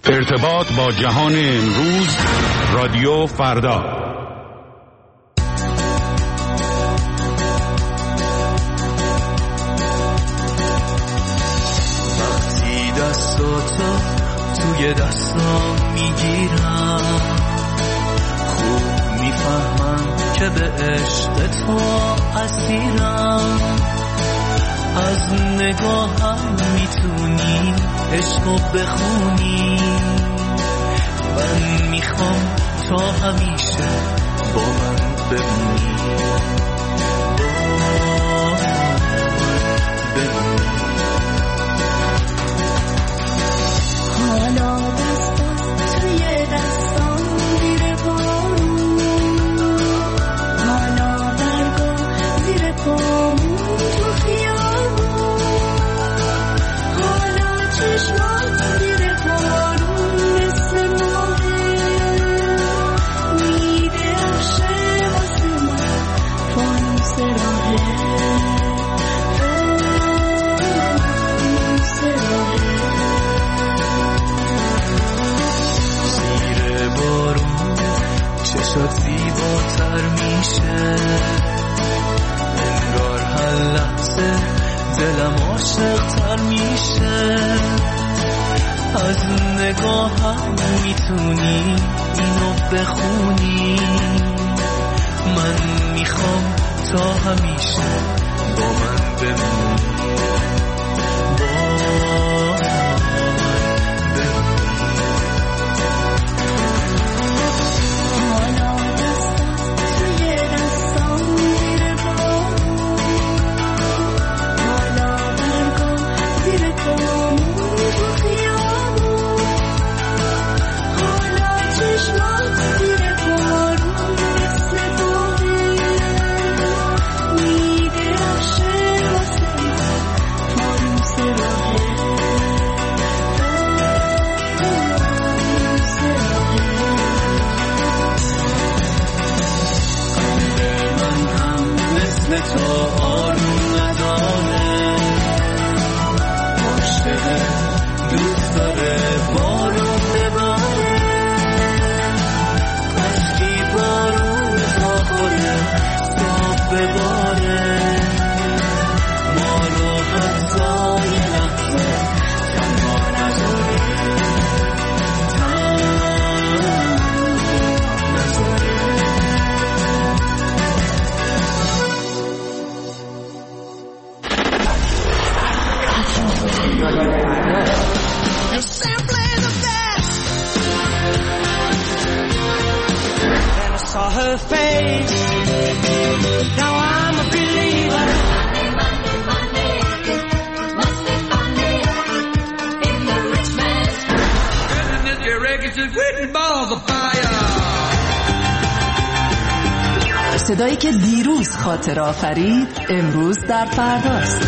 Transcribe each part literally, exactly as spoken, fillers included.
ارتباط با جهان امروز، رادیو فردا. وقتی دستاتو توی دستام میگیرم، خوب میفهمم که به عشق تو اسیرم. از نگاهم میتونی عشقو بخونی، من میخوام تا همیشه با من بمونی، با من بمونی. حالا دستات توی دستام زیر پامون، حالا برگا زیر پامون تو خیابون، حالا چشمات زیر بارون مثل ماهه، میدرخشه واسه من فانوس راهه، فانوس راهه. زیر بارون چشات زیباتر میشه، انگار هر لحظه دلم عاشق‌تر میشه. از نگاهم میتونی اینو بخونی، من میخوام تا همیشه با من بمونی، با من بمونی. حالا دستات توی دستام زیر پامون، حالا برگا زیر پامون تو خیابون، حالا چشمات زیر بارون مثل ماهه، میدرخشه واسه من فانوس راهه، فانوس راهه. قلب من هم مثل تو آروم نداره، عاشقه دوست داره بارون بباره، کاشکی بارون تا خوره صاف بباره، ما رو حتی یه لحظه تنها نذاره، تنها نذاره. You're simply the best. Then I saw her face. Now I'm a believer. Money, money, money. It must be funny in the rich man's Isn't it your records written balls of fire? صدایی که دیروز خاطر آفرید امروز در فرداست.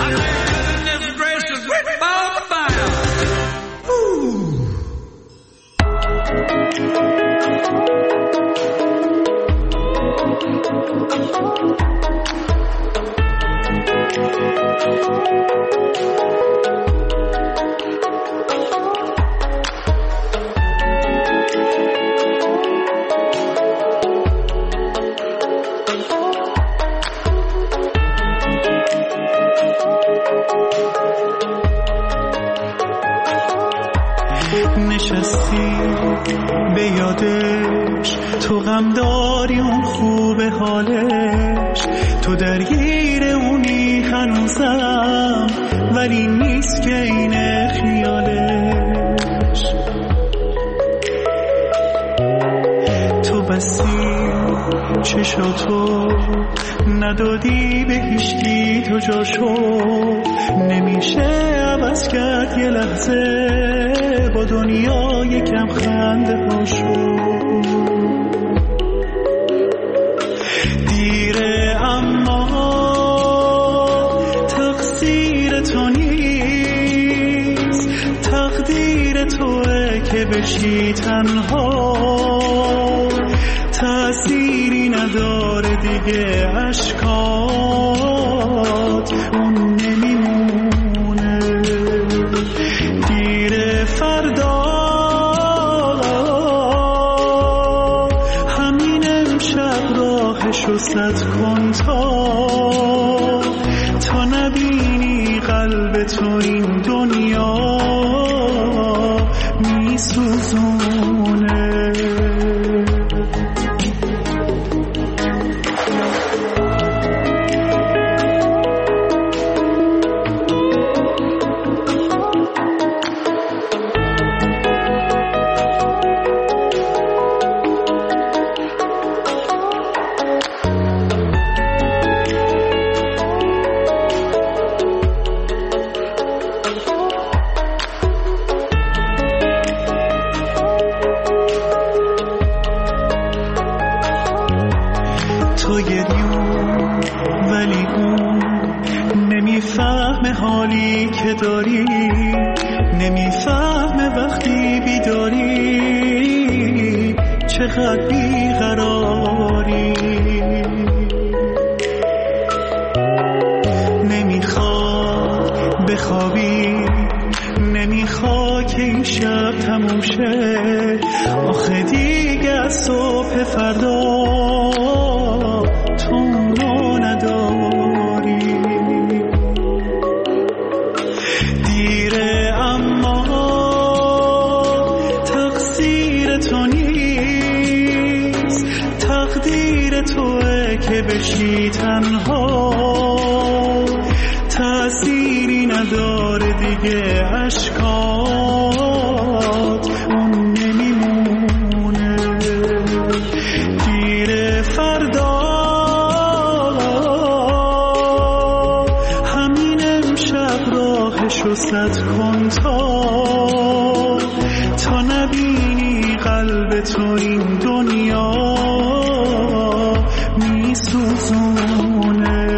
نشستی به یادش، تو غم داری اون خوب حالش، تو درگیر اونی هنوزم ولی نیست که این خیالش. تو بستی چشاتو ندادی به هیچکی تو جاشو، نمیشه عوض کرد یه لحظه با دنیا یکم خنده هاشو. دیره اما تقصیر تو نیست، تقدیر توه که بشی تنها، تأثیری نداره دیگه عشقات اون نمیمونه. دیر فردا راهش رو سد کن تا تا نبینی قلب تو این دنیا میسوزونه. تو گریون ولی اون نمیفهمه حالی که داری، نمیفهمه وقتی بیداری چقدر بیقراری. نمیخواد بخوابی، نمیخواد که این شب تموم شه، آخه دیگه از صبح فردا تو اونو نداری. دیره اما تقصیر تو نیست، تقدیر توه که بشی تنها، تأثیری نداره دیگه اشکات اون نمیمونه. گیر فردا همین امشب راهشو سد کن تا تا نبینی قلب تو این دنیا میسوزونه.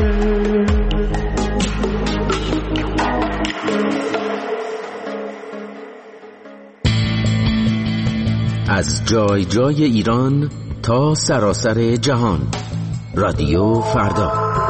از جای جای ایران تا سراسر جهان، رادیو فردا.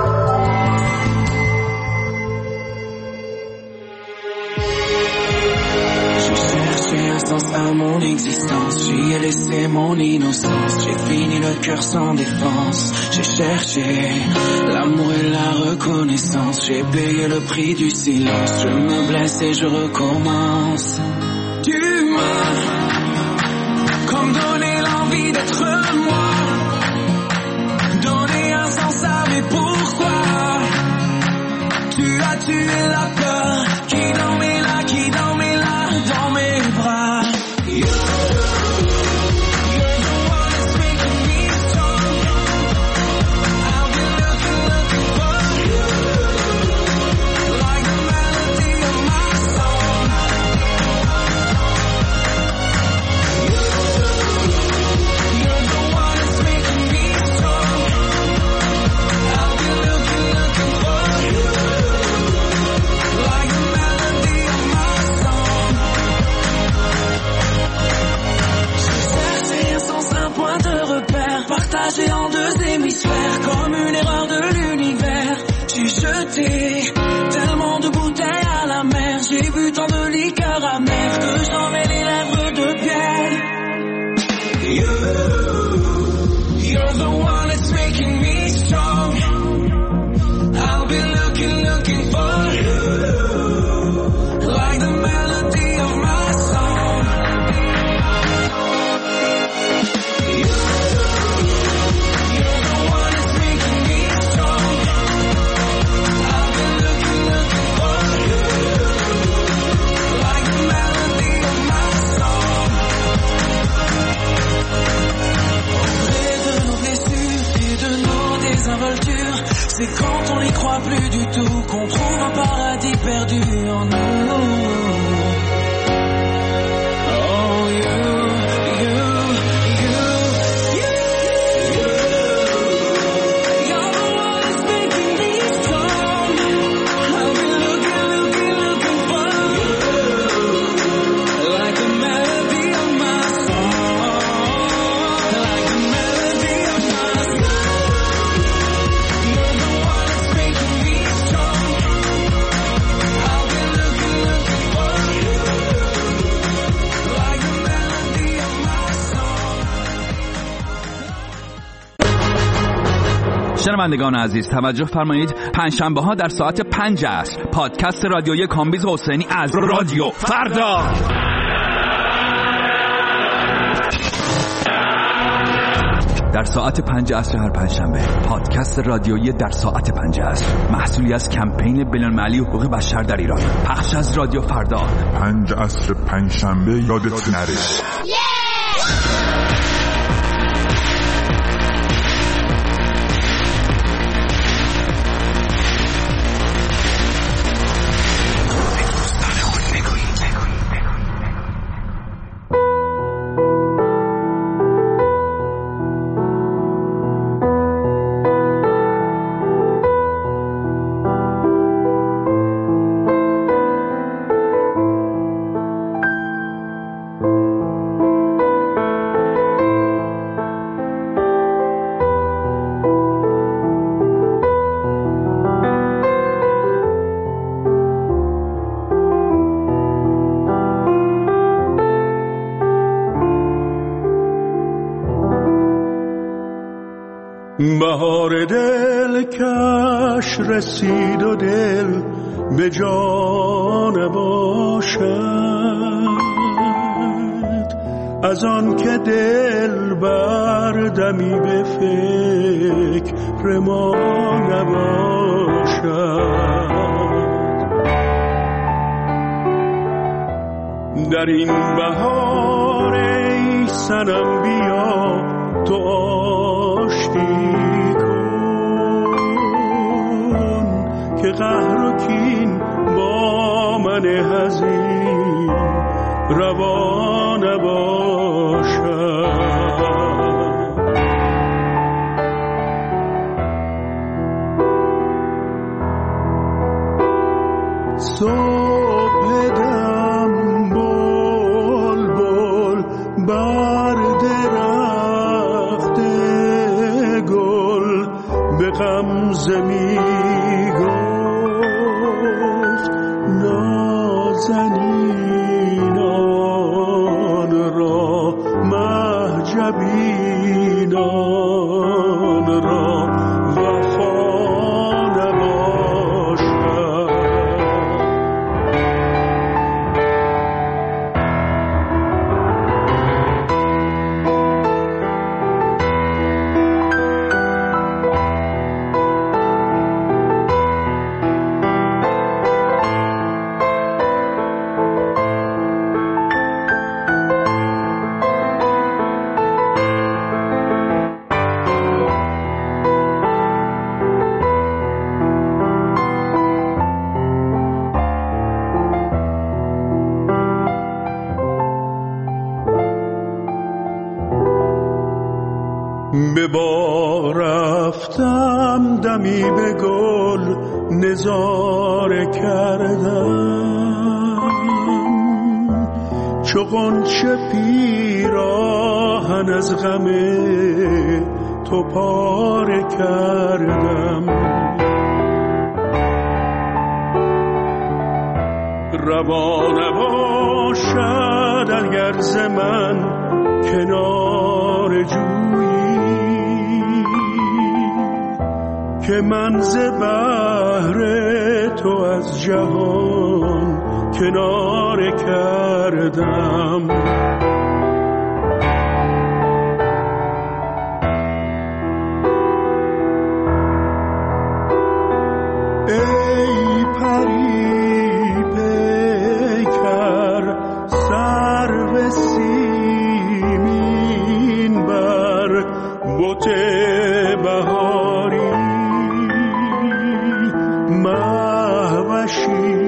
À mon existence, j'y ai laissé mon innocence. J'ai fini le cœur sans défense. J'ai cherché l'amour et la reconnaissance. J'ai payé le prix du silence. Je me blesse et je recommence. Tu m'as comme donné l'envie d'être moi, donné un sens à mes pourquoi. Tu as tué la peur qui dormait là, qui dormait là dans mes bras. شنوندگان عزیز توجه فرمایید، پنجشنبه ها در ساعت پنج عصر پادکست رادیویی کامبیز حسینی از رادیو فردا. در ساعت پنج عصر هر پنجشنبه پادکست رادیویی در ساعت پنج عصر، محصولی از کمپین بین‌المللی حقوق بشر در ایران، پخش از رادیو فردا. پنج عصر پنجشنبه یادت نره. بهار دل کش رسید و دل به جان باشد، از آن که دل بردمی به فکر ما نباشد. در این بهار ای صنم بیا تو آشتی که قهر و کین با من حزین روا نباشد. صبح دم بلبل بر درخت گل به غمزه می نازنینان را مهجبینان را وفا نباشد. به بار رفتم دمی به گل نظاره کردم، چو غنچه پیراهن از غم تو پاره کردم. روا نباشد اگر ز من کنار جویی که من ز بحر تو از جهان کناره کردم. ای پری پیکر سرو سیمین بر بت بهاری، مهوشی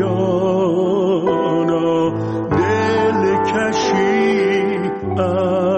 جانا دل کشی